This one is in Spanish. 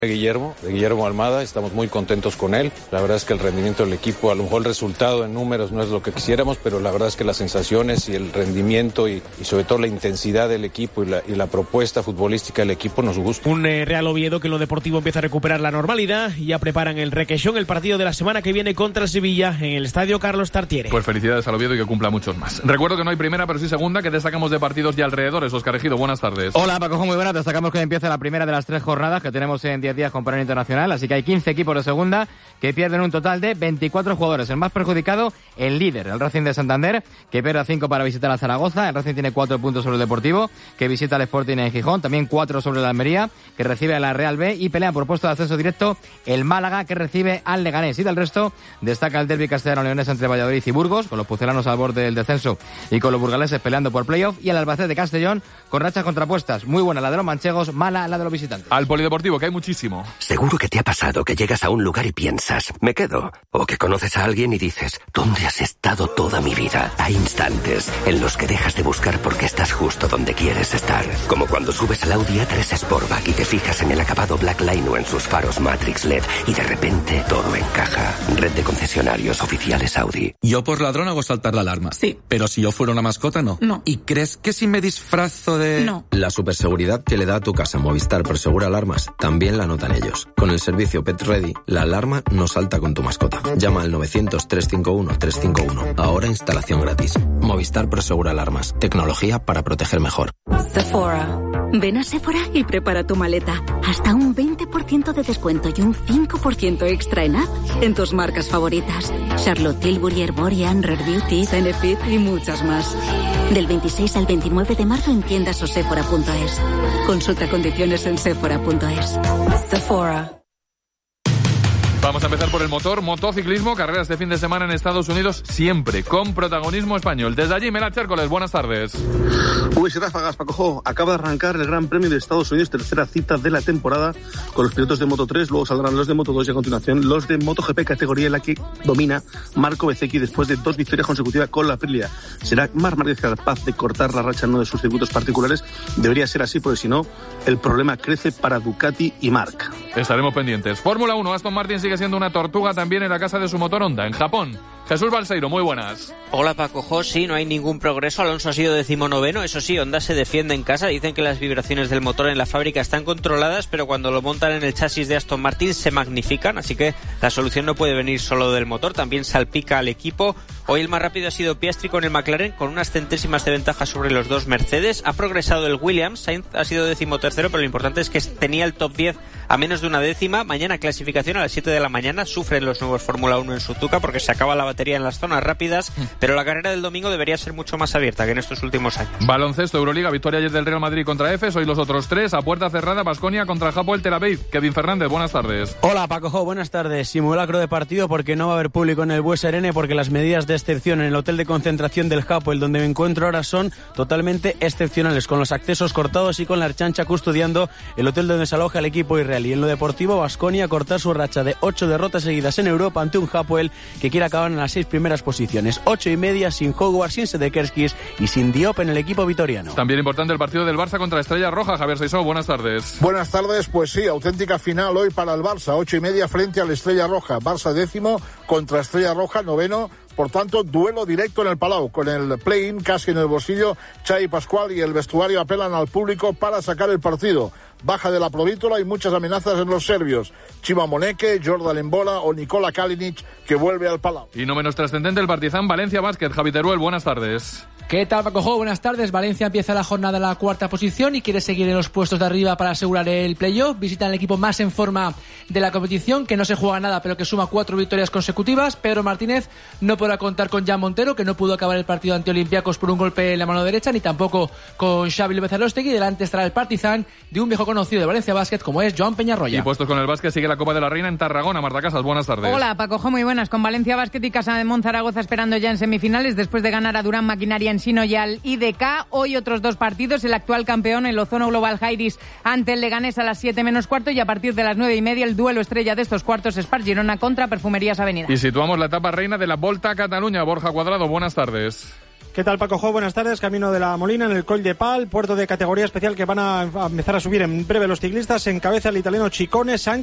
de Guillermo Almada, estamos muy contentos con él. La verdad es que el rendimiento del equipo, a lo mejor el resultado en números no es lo que quisiéramos, pero la verdad es que las sensaciones y el rendimiento y sobre todo la intensidad del equipo y la propuesta futbolística del equipo nos gusta. Un Real Oviedo que en lo deportivo empieza a recuperar la normalidad y ya preparan el requesión, el partido de la semana que viene contra el Sevilla en el Estadio Carlos Tartiere. Pues felicidades al Oviedo y que cumpla muchos más. Recuerdo que no hay primera, pero sí segunda, que destacamos de partidos y alrededores. Óscar Ejido, buenas tardes. Hola, Paco, muy buenas. Destacamos que empieza la primera de las 3 jornadas que tenemos en 10 días con parón internacional, así que hay 15 equipos de segunda que pierden un total de 24 jugadores. El más perjudicado, el líder, el Racing de Santander, que pierde 5 para visitar a Zaragoza. El Racing tiene 4 puntos sobre el Deportivo, que visita al Sporting en Gijón. También 4 sobre el Almería, que recibe a la Real B, y pelea por puesto de acceso directo el Málaga, que recibe al Leganés. Y del resto destaca el derbi castellano-leonés entre Valladolid y Burgos, con los pucelanos al borde del descenso y con los burgaleses peleando por playoff, y el Albacete de Castellón con rachas contrapuestas. Muy buena la de los manchegos, mala la de los visitantes. Al polideportivo, que hay muchísimo. Seguro que te ha pasado que llegas a un lugar y piensas, me quedo. O que conoces a alguien y dices, ¿dónde has estado toda mi vida? Hay instantes en los que dejas de buscar porque estás justo donde quieres estar. Como cuando subes al Audi A3 Sportback y te fijas en el acabado Black Line o en sus faros Matrix LED y de repente todo encaja. Red de concesionarios oficiales Audi. Yo por ladrón hago saltar la alarma. Sí. Pero si yo fuera una mascota, no. No. ¿Y crees que si me disfrazo de...? No. La superseguridad que le da a tu casa Movistar Prosegura Alarmas también la notan ellos. Con el servicio Pet Ready, la alarma no salta con tu mascota. Llama al 900-351-351. Ahora instalación gratis. Movistar Prosegura Alarmas. Tecnología para proteger mejor. Sephora. Ven a Sephora y prepara tu maleta. Hasta un 20% de descuento y un 5% extra en app en tus marcas favoritas. Charlotte Tilbury, Herborian, Rare Beauty, Benefit y muchas más. Del 26 al 29 de marzo en tiendas o sephora.es. Consulta condiciones en sephora.es. Sephora. Vamos a empezar por el motor, motociclismo, carreras de fin de semana en Estados Unidos, siempre con protagonismo español. Desde allí, Mela Chércoles, buenas tardes. Uy, ráfagas, Paco. Acaba de arrancar el Gran Premio de Estados Unidos, tercera cita de la temporada, con los pilotos de Moto3, luego saldrán los de Moto2 y a continuación los de MotoGP, categoría en la que domina Marco Bezzecchi después de 2 victorias consecutivas con la Aprilia. ¿Será Marc Márquez capaz de cortar la racha en uno de sus circuitos particulares? Debería ser así, porque si no, el problema crece para Ducati y Marc. Estaremos pendientes. Fórmula 1, Aston Martin sigue siendo una tortuga también en la casa de su motor Honda, en Japón. Jesús Balseiro, muy buenas. Hola Paco, sí, no hay ningún progreso. Alonso ha sido 19º. Eso sí, Honda se defiende en casa. Dicen que las vibraciones del motor en la fábrica están controladas, pero cuando lo montan en el chasis de Aston Martin se magnifican, así que la solución no puede venir solo del motor, también salpica al equipo. Hoy el más rápido ha sido Piastri con el McLaren, con unas centésimas de ventaja sobre los dos Mercedes. Ha progresado el Williams, Sainz ha sido 13º, pero lo importante es que tenía el top 10 a menos de una décima. Mañana clasificación a las 7 de la mañana. Sufren los nuevos Fórmula 1 en Suzuka porque se acaba la batería en las zonas rápidas, pero la carrera del domingo debería ser mucho más abierta que en estos últimos años. Baloncesto, Euroliga, victoria ayer del Real Madrid contra Efes, hoy los otros 3, a puerta cerrada, Baskonia contra el Hapoel Tel Aviv. Kevin Fernández, buenas tardes. Hola Paco, buenas tardes. Simulacro de partido porque no va a haber público en el Bues Arena, porque las medidas de excepción en el hotel de concentración del Hapoel, donde me encuentro ahora, son totalmente excepcionales, con los accesos cortados y con la Archancha custodiando el hotel donde se aloja el equipo israelí. En lo deportivo, Baskonia cortar su racha de 8 derrotas seguidas en Europa ante un Hapoel que quiere acabar en las 6 primeras posiciones. 8:30 sin Howard, sin Sedekerskis y sin Diop en el equipo vitoriano. También importante el partido del Barça contra Estrella Roja. Javier Seisó, buenas tardes. Buenas tardes, pues sí, auténtica final hoy para el Barça, 8:30 frente al Estrella Roja. Barça 10º contra Estrella Roja 9º. Por tanto, duelo directo en el Palau, con el play-in casi en el bolsillo. Xavi Pascual y el vestuario apelan al público para sacar el partido. Baja de la provítola y muchas amenazas en los serbios. Chima Moneke, Jordan Embola o Nikola Kalinic, que vuelve al Palau. Y no menos trascendente el Partizan Valencia Basket. Javi Teruel, buenas tardes. ¿Qué tal, Paco? Buenas tardes. Valencia empieza la jornada en la 4ª posición y quiere seguir en los puestos de arriba para asegurar el playoff. Visitan el equipo más en forma de la competición, que no se juega nada, pero que suma 4 victorias consecutivas. Pedro Martínez no podrá contar con Jan Montero, que no pudo acabar el partido ante Olympiacos por un golpe en la mano derecha, ni tampoco con Xavi López Arostegui. Delante estará el Partizan de un viejo conocido de Valencia Basket, como es Joan Peñarroya. Y puestos con el básquet, sigue la Copa de la Reina en Tarragona. Marta Casas, buenas tardes. Hola, Paco, muy buenas. Con Valencia Basket y Casa de Monzaragoza esperando ya en semifinales, después de ganar a Durán Maquinaria Ensino y al IDK. Hoy otros 2 partidos, el actual campeón, el Ozono Global Jairis ante el Leganés a las 7 menos cuarto, y a partir de las 9:30 el duelo estrella de estos cuartos, Spar Girona contra Perfumerías Avenida. Y situamos la etapa reina de la Volta a Cataluña. Borja Cuadrado, buenas tardes. ¿Qué tal, Paco Jo? Buenas tardes. Camino de la Molina en el Coll de Pal, puerto de categoría especial que van a empezar a subir en breve los ciclistas. Encabeza el italiano Ciccone,